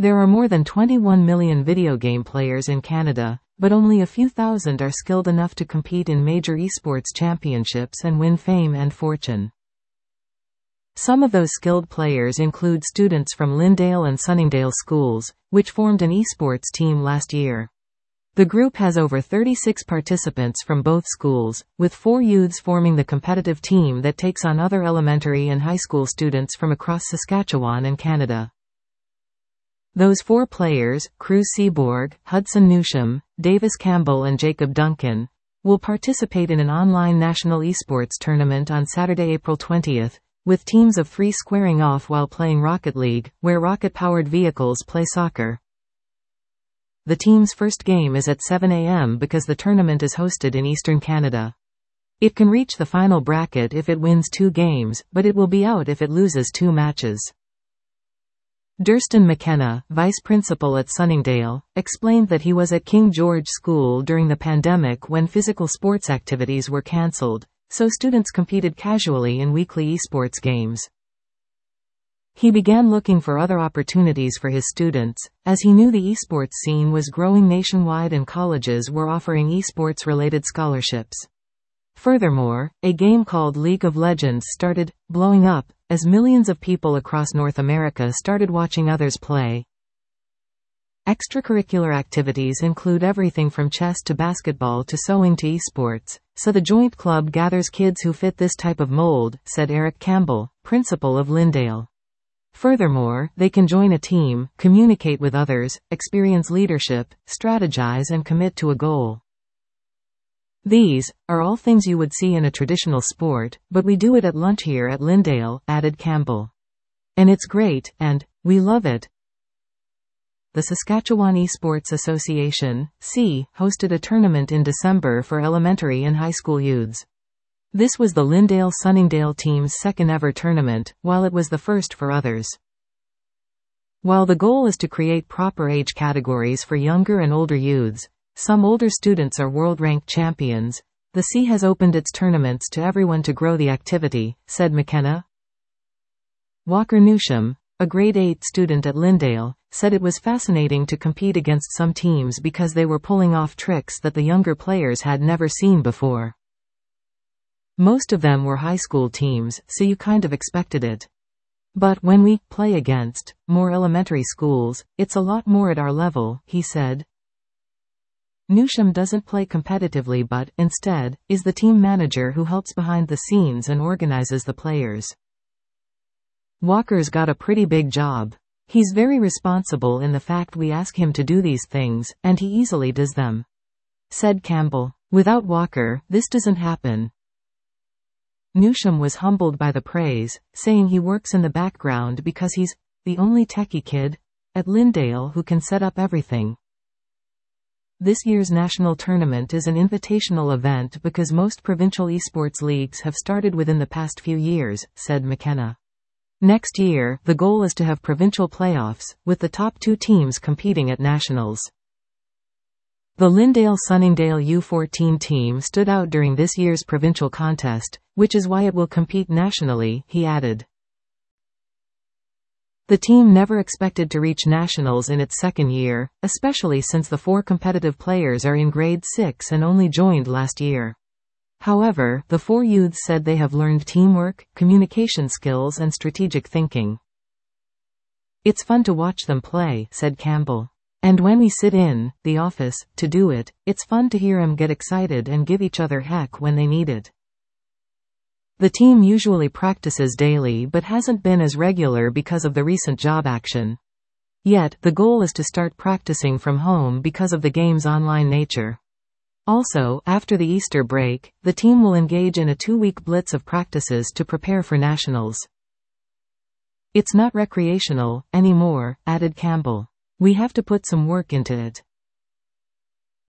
There are more than 21 million video game players in Canada, but only a few thousand are skilled enough to compete in major esports championships and win fame and fortune. Some of those skilled players include students from Lyndale and Sunningdale schools, which formed an esports team last year. The group has over 36 participants from both schools, with 4 youths forming the competitive team that takes on other elementary and high school students from across Saskatchewan and Canada. Those 4 players, Cruz Seaborg, Hudson Newsham, Davis Campbell and Jacob Duncan, will participate in an online national esports tournament on Saturday, April 20th, with teams of 3 squaring off while playing Rocket League, where rocket-powered vehicles play soccer. The team's first game is at 7 a.m. because the tournament is hosted in Eastern Canada. It can reach the final bracket if it wins 2 games, but it will be out if it loses 2 matches. Durston McKenna, vice principal at Sunningdale, explained that he was at King George School during the pandemic when physical sports activities were cancelled, so students competed casually in weekly esports games. He began looking for other opportunities for his students, as he knew the esports scene was growing nationwide and colleges were offering esports-related scholarships. Furthermore, a game called League of Legends started blowing up, as millions of people across North America started watching others play. Extracurricular activities include everything from chess to basketball to sewing to esports, so the joint club gathers kids who fit this type of mold, said Eric Campbell, principal of Lyndale. Furthermore, they can join a team, communicate with others, experience leadership, strategize and commit to a goal. These are all things you would see in a traditional sport, but we do it at lunch here at Lyndale, added Campbell. And it's great, and we love it. The Saskatchewan Esports Association, SEA, hosted a tournament in December for elementary and high school youths. This was the Lyndale-Sunningdale team's second ever tournament, while it was the first for others. While the goal is to create proper age categories for younger and older youths, some older students are world-ranked champions. The SEA has opened its tournaments to everyone to grow the activity, said McKenna. Walker Newsham, a grade 8 student at Lyndale, said it was fascinating to compete against some teams because they were pulling off tricks that the younger players had never seen before. Most of them were high school teams, so you kind of expected it. But when we play against more elementary schools, it's a lot more at our level, he said. Newsham doesn't play competitively but, instead, is the team manager who helps behind the scenes and organizes the players. Walker's got a pretty big job. He's very responsible in the fact we ask him to do these things, and he easily does them, said Campbell. Without Walker, this doesn't happen. Newsham was humbled by the praise, saying he works in the background because he's the only techie kid at Lyndale who can set up everything. This year's national tournament is an invitational event because most provincial esports leagues have started within the past few years, said McKenna. Next year, the goal is to have provincial playoffs, with the top 2 teams competing at nationals. The Lyndale-Sunningdale U14 team stood out during this year's provincial contest, which is why it will compete nationally, he added. The team never expected to reach nationals in its second year, especially since the 4 competitive players are in grade 6 and only joined last year. However, the 4 youths said they have learned teamwork, communication skills and strategic thinking. It's fun to watch them play, said Campbell. And when we sit in the office to do it, it's fun to hear them get excited and give each other heck when they need it. The team usually practices daily but hasn't been as regular because of the recent job action. Yet, the goal is to start practicing from home because of the game's online nature. Also, after the Easter break, the team will engage in a 2-week blitz of practices to prepare for nationals. It's not recreational anymore, added Campbell. We have to put some work into it.